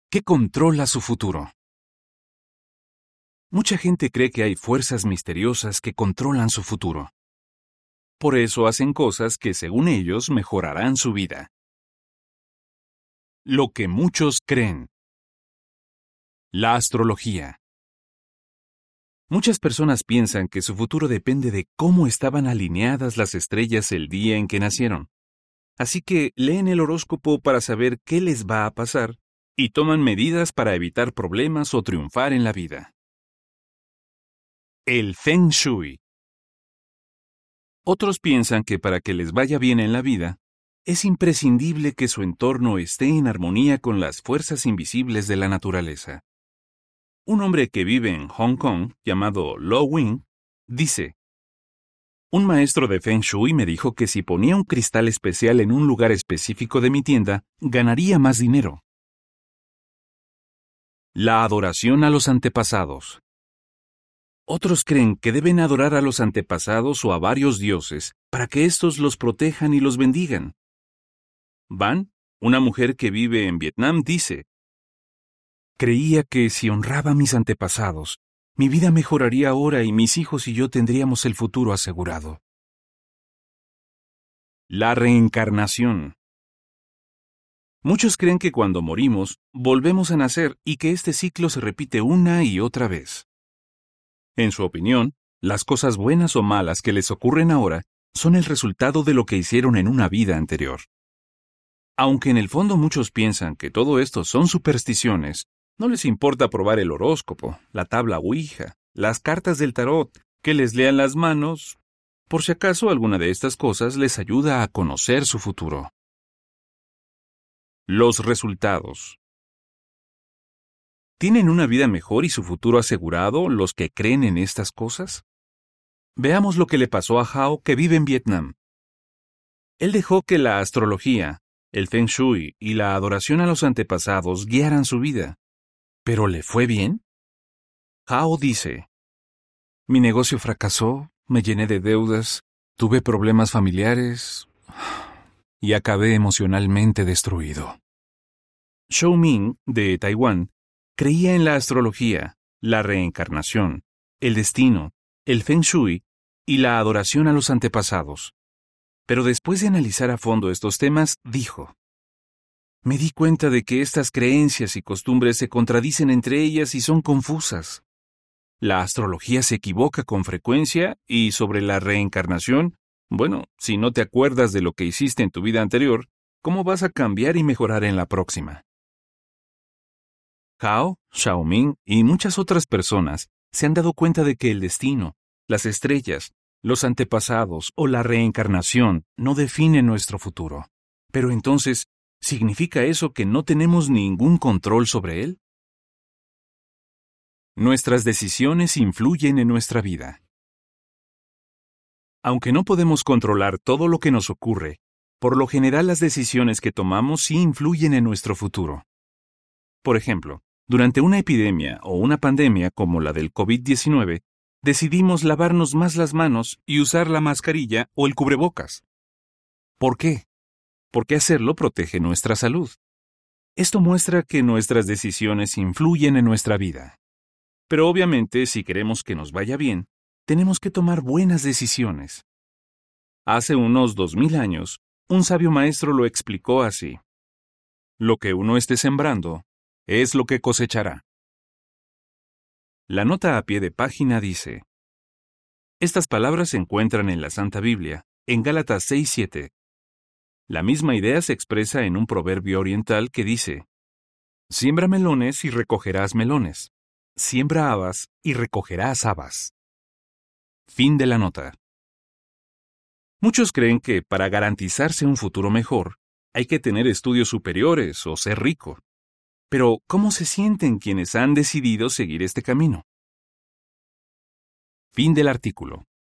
¿Qué controla su futuro? Mucha gente cree que hay fuerzas misteriosas que controlan su futuro. Por eso hacen cosas que, según ellos, mejorarán su vida. Lo que muchos creen. La astrología. Muchas personas piensan que su futuro depende de cómo estaban alineadas las estrellas el día en que nacieron. Así que leen el horóscopo para saber qué les va a pasar y toman medidas para evitar problemas o triunfar en la vida. El Feng Shui. Otros piensan que para que les vaya bien en la vida, es imprescindible que su entorno esté en armonía con las fuerzas invisibles de la naturaleza. Un hombre que vive en Hong Kong, llamado Lo Wing, dice: un maestro de Feng Shui me dijo que si ponía un cristal especial en un lugar específico de mi tienda, ganaría más dinero. La adoración a los antepasados. Otros creen que deben adorar a los antepasados o a varios dioses para que éstos los protejan y los bendigan. Van, una mujer que vive en Vietnam, dice: creía que si honraba a mis antepasados, mi vida mejoraría ahora y mis hijos y yo tendríamos el futuro asegurado. La reencarnación. Muchos creen que cuando morimos, volvemos a nacer y que este ciclo se repite una y otra vez. En su opinión, las cosas buenas o malas que les ocurren ahora son el resultado de lo que hicieron en una vida anterior. Aunque en el fondo muchos piensan que todo esto son supersticiones, no les importa probar el horóscopo, la tabla Ouija, las cartas del tarot, que les lean las manos, por si acaso alguna de estas cosas les ayuda a conocer su futuro. Los resultados. ¿Tienen una vida mejor y su futuro asegurado los que creen en estas cosas? Veamos lo que le pasó a Hao, que vive en Vietnam. Él dejó que la astrología, el Feng Shui y la adoración a los antepasados guiaran su vida. ¿Pero le fue bien? Hao dice: mi negocio fracasó, me llené de deudas, tuve problemas familiares y acabé emocionalmente destruido. Shou Ming, de Taiwán, creía en la astrología, la reencarnación, el destino, el Feng Shui y la adoración a los antepasados. Pero después de analizar a fondo estos temas, dijo: me di cuenta de que estas creencias y costumbres se contradicen entre ellas y son confusas. La astrología se equivoca con frecuencia y sobre la reencarnación, bueno, si no te acuerdas de lo que hiciste en tu vida anterior, ¿cómo vas a cambiar y mejorar en la próxima? Hao, Xiaoming y muchas otras personas se han dado cuenta de que el destino, las estrellas, los antepasados o la reencarnación no definen nuestro futuro. Pero entonces, ¿significa eso que no tenemos ningún control sobre él? Nuestras decisiones influyen en nuestra vida. Aunque no podemos controlar todo lo que nos ocurre, por lo general las decisiones que tomamos sí influyen en nuestro futuro. Por ejemplo, durante una epidemia o una pandemia como la del COVID-19, decidimos lavarnos más las manos y usar la mascarilla o el cubrebocas. ¿Por qué? Porque hacerlo protege nuestra salud. Esto muestra que nuestras decisiones influyen en nuestra vida. Pero obviamente, si queremos que nos vaya bien, tenemos que tomar buenas decisiones. Hace unos 2000 años, un sabio maestro lo explicó así: lo que uno esté sembrando es lo que cosechará. La nota a pie de página dice: estas palabras se encuentran en la Santa Biblia, en Gálatas 6:7. La misma idea se expresa en un proverbio oriental que dice: siembra melones y recogerás melones. Siembra habas y recogerás habas. Fin de la nota. Muchos creen que para garantizarse un futuro mejor, hay que tener estudios superiores o ser rico. Pero, ¿cómo se sienten quienes han decidido seguir este camino? Fin del artículo.